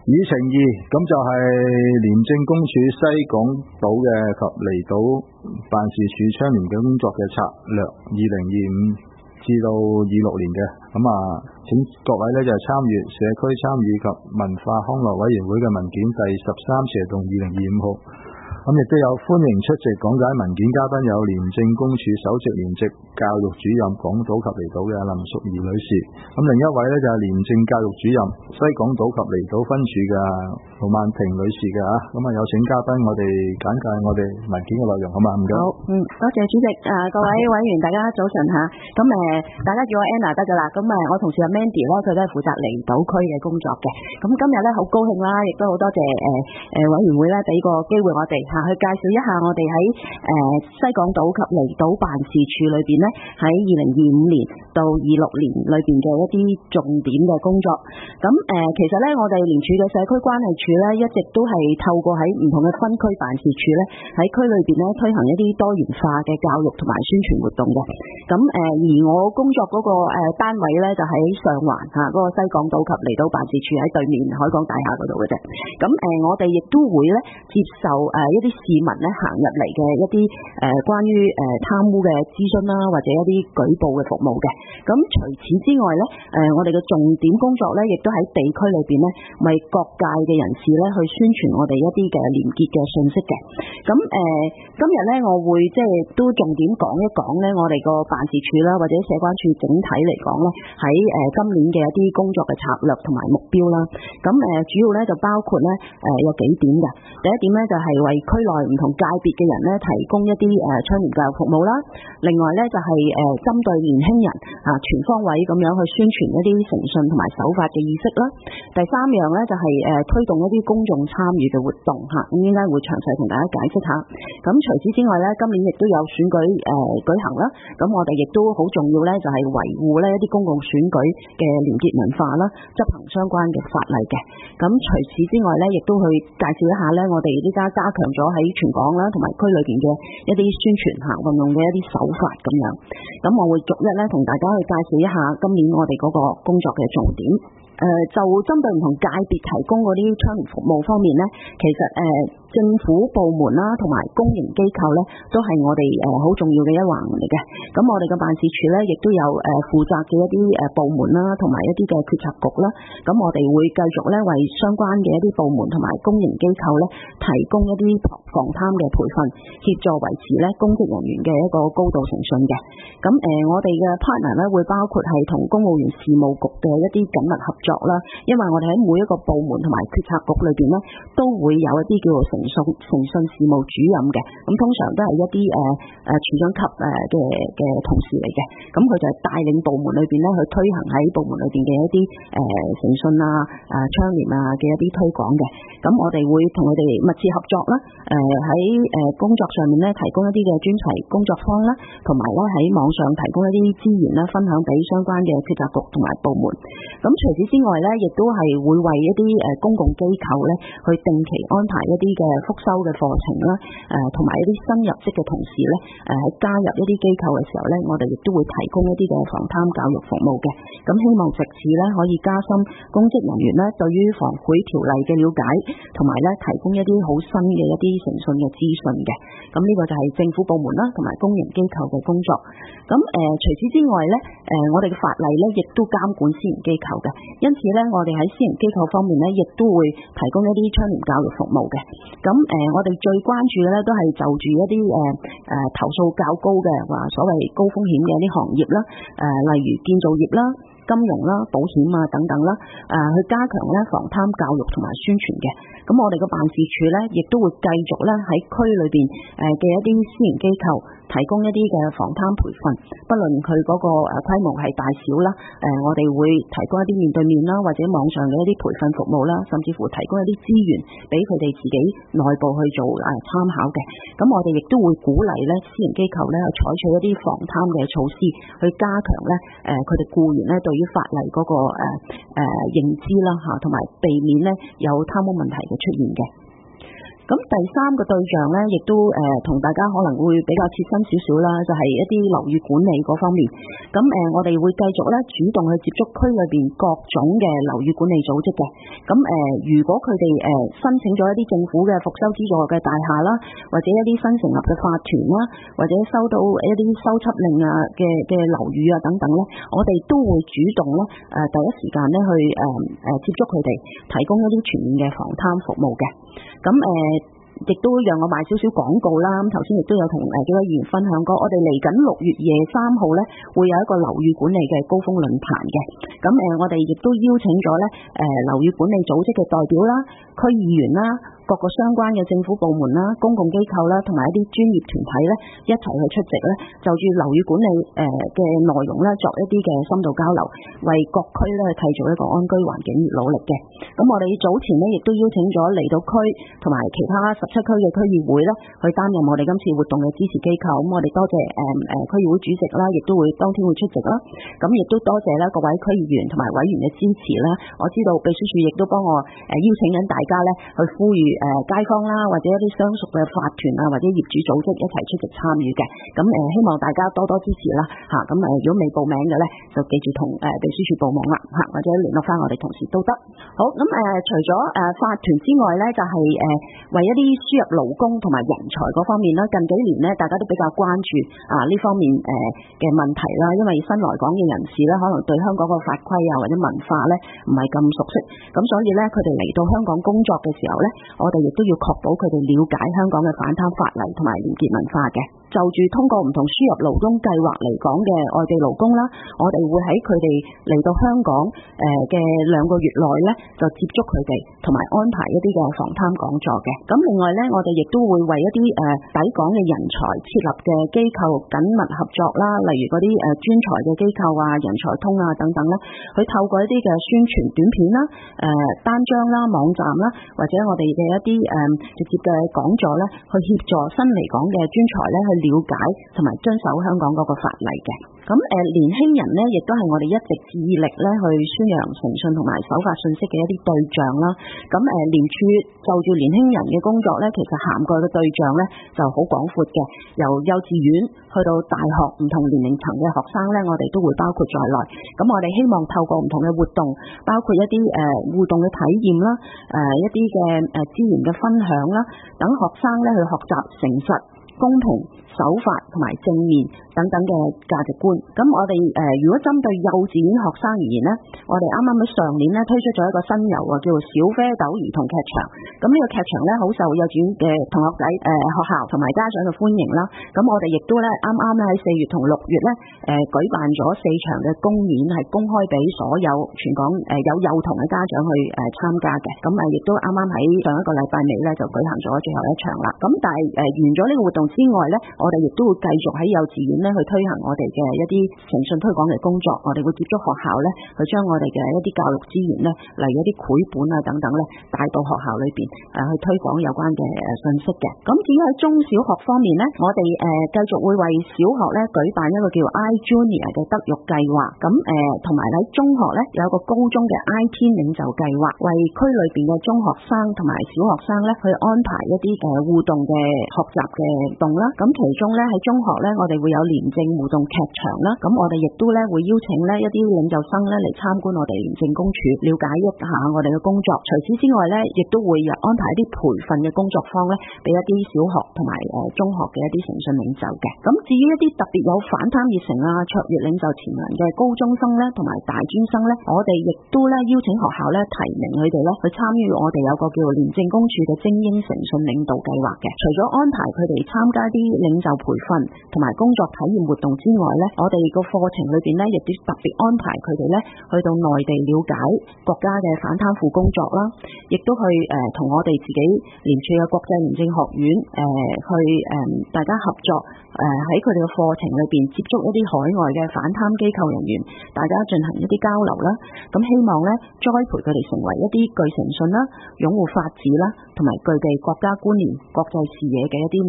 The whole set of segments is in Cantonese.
議程2咁就係廉政公署西港島嘅及離島辦事處倡廉嘅工作嘅策略2025至到26年嘅，咁請各位咧就參閱社區參與及文化康樂委員會嘅文件第13/2025號。咁亦都有歡迎出席講解文件嘉賓有廉政公署首席廉政教育主任港島及離島嘅林淑儀女士，咁另一位咧就係廉政教育主任西港島及離島分署嘅盧曼婷女士嘅咁有請嘉賓我哋簡介我哋文件嘅內容，好嘛？唔該。 好，多謝主席，各位委員大家早晨吓，咁大家叫我 Anna 得噶啦，咁我同事阿 Mandy 咧，佢都係負責離島區嘅工作嘅，咁今日咧好高興啦，亦都好多謝委員會咧俾個機會我哋去介紹一下我哋喺西港島及離島辦事處裏邊咧，喺2025年到26年裏邊嘅一啲重點嘅工作。咁其實咧，我哋廉署嘅社區關係處咧，一直都係透過喺唔同嘅分區辦事處咧，喺區裏邊咧推行一啲多元化嘅教育同埋宣傳活動嘅。咁而我工作嗰個單位咧，就喺上環嗰個西港島及離島辦事處喺對面海港大廈嗰度嘅啫。咁我哋亦都會咧接受一啲市民咧行入嚟嘅一啲關於貪污嘅諮詢啦，或者一啲舉報嘅服務嘅。咁除此之外咧，我哋嘅重點工作咧，亦都喺地區裏邊咧，為各界嘅人士咧去宣傳我哋一啲嘅廉潔嘅信息嘅。咁今日咧，我會即係都重點講一講咧，我哋個辦事處啦，或者社關處整體嚟講咧，喺今年嘅一啲工作嘅策略同埋目標啦。咁主要咧就包括咧有幾點嘅。第一點咧就係為區內唔同界別嘅人咧提供一啲倡廉教育服務啦。另外咧就係針對年輕人全方位咁樣去宣傳一啲誠信同埋守法嘅意識啦。第三樣咧就係推動一啲公眾參與嘅活動嚇，咁應該會詳細同大家解釋下。咁除此之外咧，今年亦都有選舉舉行啦。咁我哋亦都好重要咧，就係維護呢一啲公共選舉嘅廉潔文化啦，執行相關嘅法例嘅。咁除此之外咧，亦都去介紹一下咧，我哋依家加強咗喺全港啦同埋區裏邊嘅一啲宣傳運用嘅一啲手法咁樣。咁我會逐一咧同大家去介紹一下今年我哋嗰個工作嘅重點。就針對唔同界別提供嗰啲倡廉服務方面咧，其實政府部門啦同埋公營機構咧，都係我哋好重要嘅一環嚟嘅。咁我哋嘅辦事處咧，亦都有負責嘅一啲部門啦，同埋一啲嘅決策局啦。咁我哋會繼續咧為相關嘅一啲部門同埋公營機構咧，提供一啲防貪嘅培訓，協助維持咧公職人員嘅一個高度誠信嘅。咁我哋嘅 partner 咧會包括係同公務員事務局嘅一啲緊密合作啦，因為我哋喺每一個部門同埋決策局裏邊咧，都會有一啲叫做誠信事務主任嘅，咁通常都係一啲處長級嘅同事嚟嘅，咁佢就係帶領部門裏邊咧去推行喺部門裏邊嘅一啲誠信倡廉嘅一啲推廣嘅。咁我哋會同佢哋密切合作啦，喺工作上面咧提供一啲嘅專題工作坊啦，同埋咧喺網上提供一啲資源啦，分享俾相關嘅決策局同埋部門。咁除此之外咧，亦都係會為一啲公共機構咧去定期安排一啲嘅復修嘅課程啦，同埋一啲新入職嘅同事咧，喺加入一啲機構嘅時候咧，我哋亦都會提供一啲嘅防貪教育服務嘅。咁希望藉此咧可以加深公職人員咧對於防賄條例嘅了解，同埋咧提供一啲好新嘅一啲誠信嘅資訊嘅。咁呢個就係政府部門啦，同埋公營機構嘅工作。咁除此之外咧，我哋嘅法例咧亦都監管私營機構嘅，因此咧我哋喺私營機構方面咧，亦都會提供一啲倡廉教育服務嘅。咁我哋最關注嘅咧都係就住一啲投訴較高嘅話所謂高風險嘅一啲行業啦，例如建造業啦、金融啦、保險等等啦，去加強咧防貪教育同埋宣傳嘅。咁我哋嘅辦事處咧，亦都會繼續咧喺區裏邊嘅一啲私營機構提供一啲嘅防貪培訓，不論佢嗰個規模係大小啦，我哋會提供一啲面對面啦，或者網上嘅一啲培訓服務啦，甚至乎提供一啲資源俾佢哋自己內部去做參考嘅。咁我哋亦都會鼓勵咧私營機構咧採取一啲防貪嘅措施，去加強咧佢哋僱員咧對於法例嗰個認知啦同埋避免咧有貪污問題嘅出現嘅。 咁第三個對象咧，亦都同大家可能會比較切身少少啦，就係一啲樓宇管理嗰方面。咁我哋會繼續咧主動去接觸區裏邊各種嘅樓宇管理組織嘅。咁如果佢哋申請咗一啲政府嘅復修資助嘅大廈啦，或者一啲新成立嘅法團啦，或者收到一啲修葺令啊嘅樓宇啊等等咧，我哋都會主動咧第一時間咧去接觸佢哋，提供一啲全面嘅防貪服務嘅。咁亦都讓我賣少少廣告啦。咁頭先亦都有同幾位議員分享過，我哋嚟緊6月3號咧會有一個樓宇管理嘅高峰論壇嘅。咁我哋亦都邀請咗咧樓宇管理組織嘅代表啦、區議員啦、各個相關嘅政府部門啦、公共機構啦，同埋一啲專業團體咧一齊去出席咧，就住樓宇管理嘅內容咧作一啲嘅深度交流，為各區咧去締造一個安居環境而努力嘅。咁我哋早前咧亦都邀請咗離島區同埋其他17區嘅區議會咧去擔任我哋今次活動嘅支持機構。咁我哋多謝區議會主席啦，亦都會當天會出席啦。咁亦都多謝咧各位區議員同埋委員嘅支持啦。我知道秘書處亦都幫我邀請緊大家咧去呼籲街坊啦，或者一啲相熟嘅法團啊，或者業主組織一齊出席參與嘅。咁希望大家多多支持啦嚇。咁如果未報名嘅咧，就記住同秘書處報名啦嚇，或者聯絡翻我哋同事都得。好，咁除咗法團之外咧，就係為一啲輸入勞工同埋人才嗰方面啦。近幾年咧，大家都比較關注呢方面嘅問題啦，因為新來港嘅人士咧，可能對香港個法規啊或者文化咧唔係咁熟悉，咁所以咧佢哋嚟到香港工作嘅時候咧，我哋亦都要確保佢哋了解香港嘅反貪法例同埋廉潔文化嘅。就住通過唔同輸入勞工計劃嚟講嘅外地勞工啦，我哋會喺佢哋嚟到香港嘅2個月內咧，就接觸佢哋，同埋安排一啲嘅防貪講座嘅。咁另外咧，我哋亦都會為一啲抵港嘅人才設立嘅機構緊密合作啦，例如嗰啲專才嘅機構啊、人才通啊等等咧，去透過一啲嘅宣傳短片啦、單張啦、網站啦，或者我哋嘅一啲直接嘅講座咧，去協助新嚟港嘅專才咧去了解同埋遵守香港嗰個法例嘅。咁年輕人咧，亦都係我哋一直致力咧去宣揚誠信同埋守法信息嘅一啲對象啦。咁廉署就住年輕人嘅工作咧，其實涵蓋嘅對象咧就好廣闊嘅，由幼稚園去到大學唔同年齡層嘅學生咧，我哋都會包括在內。咁我哋希望透過唔同嘅活動，包括一啲互動嘅體驗啦，一啲嘅資源嘅分享啦，等學生咧去學習誠實、公平、守法同埋正面等等嘅價值觀。咁我哋如果針對幼稚園學生而言呢，我哋啱啱喺上年咧推出咗一個新遊叫做小啡豆兒童劇場。咁呢個劇場咧好受幼稚園嘅同學仔學校同埋家長嘅歡迎啦。咁我哋亦都咧啱啱咧喺4月同6月咧舉辦咗4場嘅公演，係公開俾所有全港有幼童嘅家長去參加嘅。咁亦都啱啱喺上一個禮拜尾咧就舉行咗最後一場啦。咁但係完咗呢個活動之外咧，我哋亦都會繼續喺幼稚園咧去推行我哋嘅一啲誠信推廣嘅工作。我哋會接觸學校咧，去將我哋嘅一啲教育資源咧，例如一啲繪本啊等等咧，帶到學校裏邊去推廣有關嘅信息嘅。咁至於喺中小學方面咧，我哋繼續會為小學咧舉辦一個叫 iJunior 嘅德育計劃。咁同埋喺中學咧有一個高中嘅 IT 領袖計劃，為區裏邊嘅中學生同埋小學生咧去安排一啲互動嘅學習嘅活動啦。咁其中咧喺中學咧，我哋會有廉政互動劇場啦。咁我哋亦都咧會邀請咧一啲領袖生咧嚟參觀我哋廉政公署，了解一下我哋嘅工作。除此之外咧，亦都會安排一啲培訓嘅工作坊咧，俾一啲小學同埋中學嘅一啲誠信領袖嘅。咁至於一啲特別有反貪熱誠啊、卓越領袖潛能嘅高中生咧，同埋大專生咧，我哋亦都咧邀請學校咧提名佢哋咧去參與我哋有個叫廉政公署嘅精英誠信領導計劃嘅。除咗安排佢哋參加啲領袖培訓同埋工作體驗活動之外咧，我哋個課程裏邊咧亦都特別安排佢哋咧去到內地了解國家嘅反貪腐工作啦，亦都去同我哋自己廉署嘅國際廉政學院去大家合作，喺佢哋嘅課程裏邊接觸一啲海外嘅反貪機構人員，大家進行一啲交流啦。咁希望咧栽培佢哋成為一啲具誠信啦、擁護法治啦，同埋具備國家觀念、國際視野嘅一啲未來領袖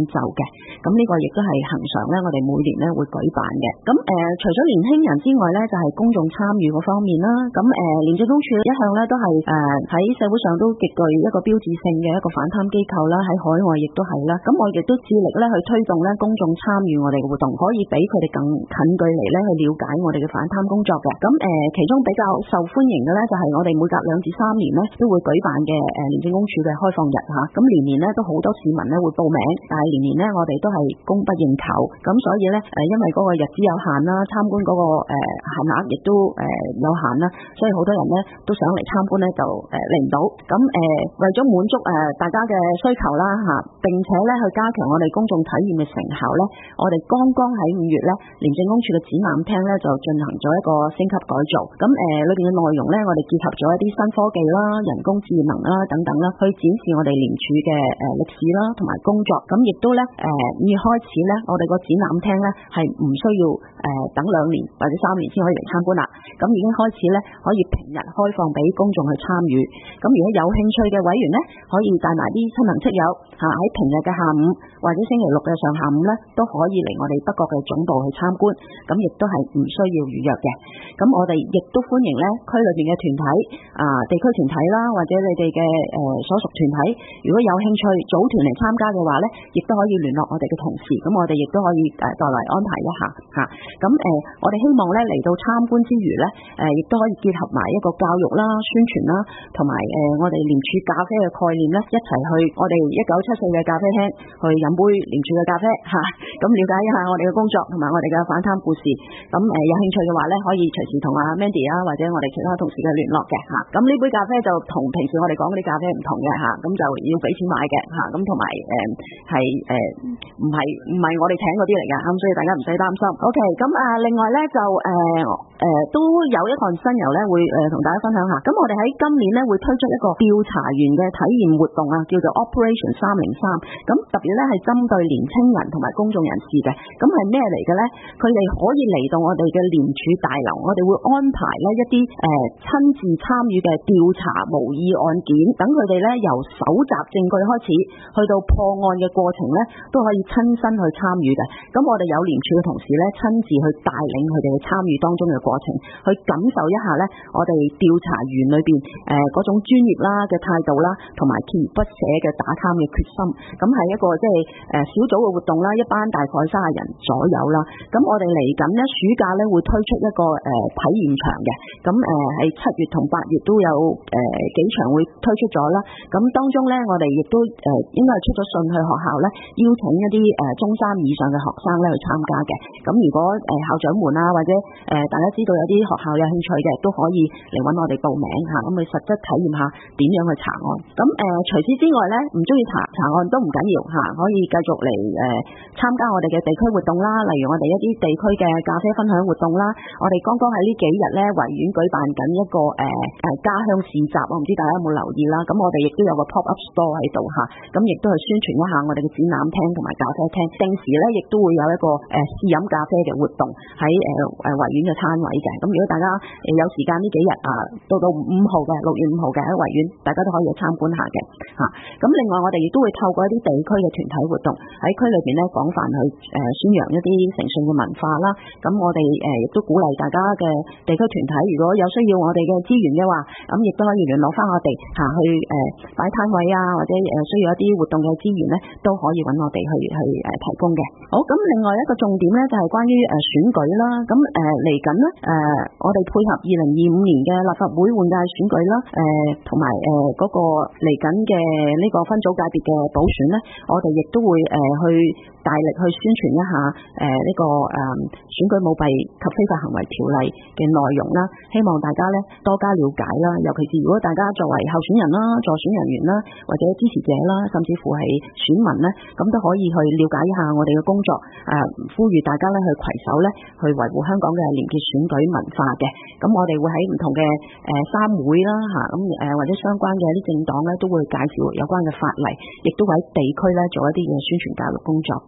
袖嘅。咁呢個亦都係恆常咧，我哋每年咧會舉辦嘅。咁除咗年輕人之外咧，就係公眾參與嗰方面啦。咁廉政公署一向咧都係喺社會上都極具一個標誌性嘅一個反貪機構啦，喺海外亦都係啦。咁我亦都致力咧去推動咧公眾參與我哋嘅活動，可以俾佢哋更近距離咧去了解我哋嘅反貪工作嘅。咁其中比較受歡迎嘅咧就係我哋每隔2至3年咧都會舉辦嘅廉政公署嘅開放日嚇。咁年年咧都好多市民咧會報名，但係年年咧我哋都係供不應求。咁所以咧因為嗰個日子有限啦，參觀嗰個限額亦都有限啦，所以好多人咧都想嚟參觀咧就嚟唔到。咁為咗滿足大家嘅需求啦嚇，並且咧去加強我哋公眾體驗嘅成效咧，我哋剛剛喺5月咧廉政公署嘅展覽廳咧就進行咗一個升級改造。咁裏邊嘅內容咧，我哋結合咗一啲新科技啦、人工智能啦等等啦，去展示我哋廉署嘅歷史啦同埋工作。咁亦都咧5月開始咧，我哋個展覽廳咧係唔需要等2年或者3年先可以嚟參觀啦。咁已經開始咧可以平日開放俾公眾去參與。咁如果有興趣嘅委員咧，可以帶埋啲親朋戚友喺平日嘅下午或者星期六嘅上下午咧，都可以嚟我哋北角嘅總部去參觀。咁亦都係唔需要預約嘅。咁我哋亦都歡迎咧區裏邊嘅團體地區團體啦，或者你哋嘅所屬團體，如果有興趣組團嚟參加嘅話咧，亦都可以聯絡我哋嘅同事。咁我哋亦都可以代為安排一下嚇。咁我哋希望咧嚟到參觀之餘咧，亦都可以結合埋一個教育啦、宣傳啦，同埋我哋廉署咖啡嘅概念咧，一齊去我哋1974嘅咖啡廳去飲杯廉署嘅咖啡嚇，咁了解一下我哋嘅工作同埋我哋嘅反貪故事。咁有興趣嘅話咧，可以隨時同阿 Mandy 或者我哋其他同事嘅聯絡嘅嚇。咁呢杯咖啡就同平時我哋講嗰啲咖啡唔同嘅嚇，咁就要俾錢買嘅嚇。咁同埋係唔係我哋請嗰啲嚟嘅，咁所以大家唔使擔心。OK， 咁另外咧就都有一項新猷咧會同大家分享下。咁我哋喺今年咧會推出一個調查員嘅體驗活動啊，叫做 Operation 303。咁特別咧係針對年青人同埋公眾人士嘅。咁係咩嚟嘅咧？佢哋可以嚟到我哋嘅廉署大樓，我哋會安排咧一啲親自參與嘅調查模擬案件，等佢哋咧由搜集證據開始，去到破案嘅過程咧，都可以親身去參與嘅。咁我哋有廉署嘅同事咧，親自去帶領佢哋去參與當中嘅過程，去感受一下咧我哋調查員裏邊嗰種專業啦嘅態度啦，同埋鍥而不捨嘅打貪嘅決心。咁係一個即係小組嘅活動啦，一班大概30人左右啦。咁我哋嚟緊咧暑假咧會推出一個體驗場嘅。咁喺7月同8月都有幾場會推出咗啦。咁當中咧我哋亦都應該係出咗信去學校咧，邀請一啲中3以上嘅學生咧去參加嘅。咁如果校長們啊或者大家知道有啲學校有興趣嘅，都可以嚟揾我哋報名嚇，咁去實質體驗下點樣去查案。咁除此之外咧，唔中意查案都唔緊要嚇，可以繼續嚟參加我哋嘅地區活動啦，例如我哋一啲地區嘅咖啡分享活動啦。我哋剛剛喺呢幾日咧維園舉辦緊一個家鄉市集，我唔知大家有冇留意啦。咁我哋亦都有個 pop up store 喺度嚇，咁亦都係宣傳一下我哋嘅展覽廳同埋咖啡廳。定時咧亦都會有一個試飲咖啡嘅活動喺維園嘅攤位嘅。咁如果大家有時間呢幾日到6月5號嘅喺維園，大家都可以去參觀下嘅嚇。咁另外我哋亦都會透過一啲地區嘅團體活動喺區裏邊咧廣泛去宣揚一啲誠信嘅文化啦。咁我哋亦都鼓勵大家嘅地區團體，如果有需要我哋嘅資源嘅話，咁亦都可以聯絡翻我哋去擺攤位啊，或者需要一啲活動嘅資源咧，都可以揾我哋去提供嘅。好，咁另外一個重點咧就係關於選舉啦。咁嚟緊咧我哋配合2025年嘅立法會換屆選舉啦，同埋嗰個嚟緊嘅呢個分組界別嘅補選咧，我哋亦都會去大力去宣傳一下呢個選舉舞弊及非法行為條例嘅內容啦，希望大家咧多加了解啦。尤其是如果大家作為候選人啦、助選人員啦，或者支持者啦，甚至乎係選民咧，咁都可以去了解一下我哋嘅工作。呼籲大家咧去攜手咧去維護香港嘅廉潔選舉文化嘅。咁我哋會喺唔同嘅三會啦嚇，咁或者相關嘅一啲政黨咧都會介紹有關嘅法例，亦都會喺地區咧做一啲嘅宣傳教育工作嘅。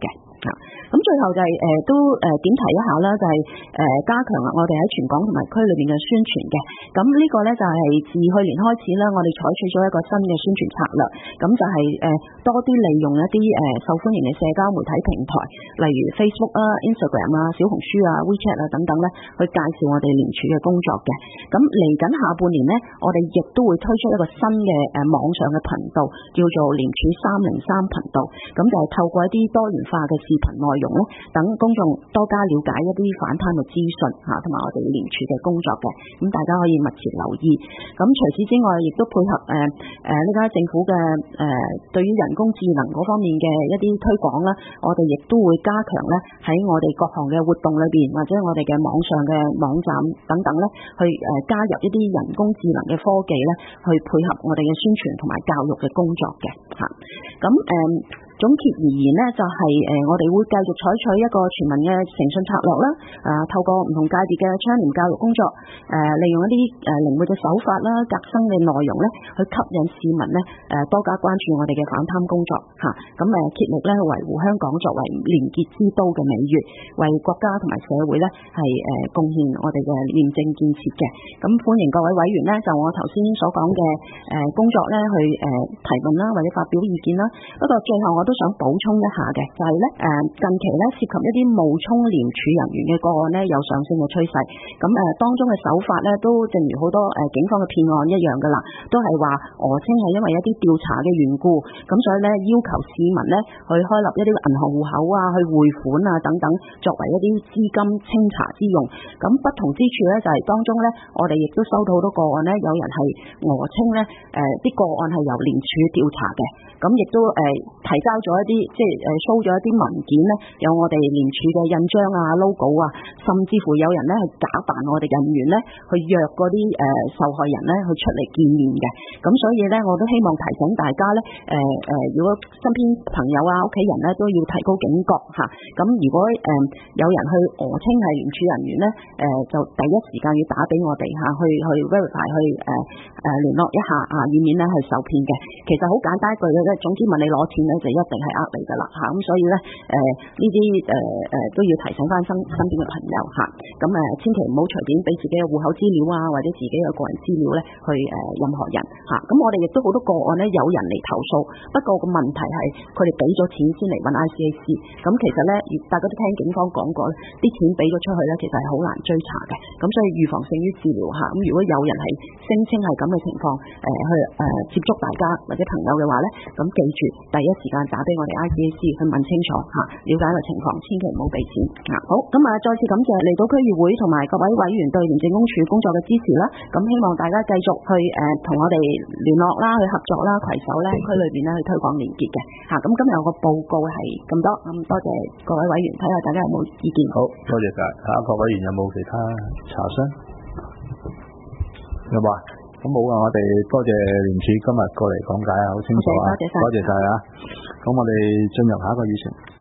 咁最後就係都點提一下啦，就係加強我哋喺全港同埋區裏邊嘅宣傳嘅。咁呢個咧就係自去年開始啦，我哋採取咗一個新嘅宣傳策略，咁就係多啲利用一啲受歡迎嘅社交媒體平台，例如 Facebook 啊、Instagram 啊、小紅書啊、WeChat 啊等等咧，去介紹我哋廉署嘅工作嘅。咁嚟緊下半年咧，我哋亦都會推出一個新嘅網上嘅頻道，叫做廉署303頻道。咁就係透過一啲多元化嘅視頻內容咧，等公眾多加了解一啲反貪嘅資訊嚇，同埋我哋廉署嘅工作嘅。咁大家可以密切留意。咁除此之外，亦都配合呢家政府嘅對於人工智能嗰方面嘅一啲推廣啦，我哋亦都會加強咧喺我哋各項嘅活動裏邊，或者我哋嘅網上嘅網站等等咧，去加入一啲人工智能嘅科技咧，去配合我哋嘅宣傳同埋教育嘅工作嘅嚇。咁總結而言呢，就係我哋會繼續採取一個全民嘅誠信策略啦，透過唔同界別嘅倡廉教育工作，利用一啲靈活嘅手法啦、革新嘅內容咧，去吸引市民咧多加關注我哋嘅反貪工作嚇。咁竭力咧維護香港作為廉潔之都嘅美譽，為國家同埋社會咧係貢獻我哋嘅廉政建設嘅。咁歡迎各位委員咧，就我頭先所講嘅工作咧去提問啦，或者發表意見啦。不過最後我都想補充一下嘅，就係咧近期咧涉及一啲冒充廉署人員嘅個案咧有上升嘅趨勢。咁當中嘅手法咧都正如好多警方嘅騙案一樣噶啦，都係話訛稱係因為一啲調查嘅緣故，咁所以咧要求市民咧去開立一啲銀行戶口啊、去匯款啊等等，作為一啲資金清查之用。咁不同之處咧就係當中咧，我哋亦都收到好多個案咧，有人係訛稱咧啲個案係由廉署調查嘅，咁亦都提交咗一啲即係show咗一啲文件咧，有我哋廉署嘅印章啊、logo 啊，甚至乎有人咧係假扮我哋人員咧去約嗰啲受害人咧去出嚟見面嘅。咁所以咧，我都希望提醒大家咧，如果身邊朋友啊、屋企人咧都要提高警覺嚇。咁如果有人去訛稱係廉署人員咧，就第一時間要打俾我哋嚇，去 verify 去聯絡一下啊，以免咧係受騙嘅。其實好簡單一句嘅啫，總之問你攞錢咧就一定係你㗎啦嚇。咁所以咧呢啲都要提醒翻身邊嘅朋友嚇。咁千祈唔好隨便俾自己嘅戶口資料啊，或者自己嘅個人資料咧去任何人嚇。咁我哋亦都好多個案咧有人嚟投訴，不過個問題係佢哋俾咗錢先嚟揾 ICAC。咁其實咧，大家都聽警方講過咧，啲錢俾咗出去咧，其實係好難追查嘅。咁所以預防勝於治療嚇。咁如果有人係聲稱係咁嘅情況去接觸大家或者朋友嘅話咧，咁記住第一時間打俾我哋 ICAC 去問清楚嚇，了解個情況，千祈唔好俾錢嚇。好，咁再次感謝離島區議會同埋各位委員對廉政公署工作嘅支持啦。咁希望大家繼續去同我哋聯絡啦，去合作啦，攜手咧區裏邊咧去推廣廉潔嘅嚇。咁今日我個報告係咁多，咁多謝各位委員，睇下大家有冇意見。 好，多謝晒。下一個委員有冇其他查詢？有冇啊？咁冇啊！我哋多謝廉署今日過嚟講解啊，好清楚啊！多謝晒啊！咁我哋進入下一個議程。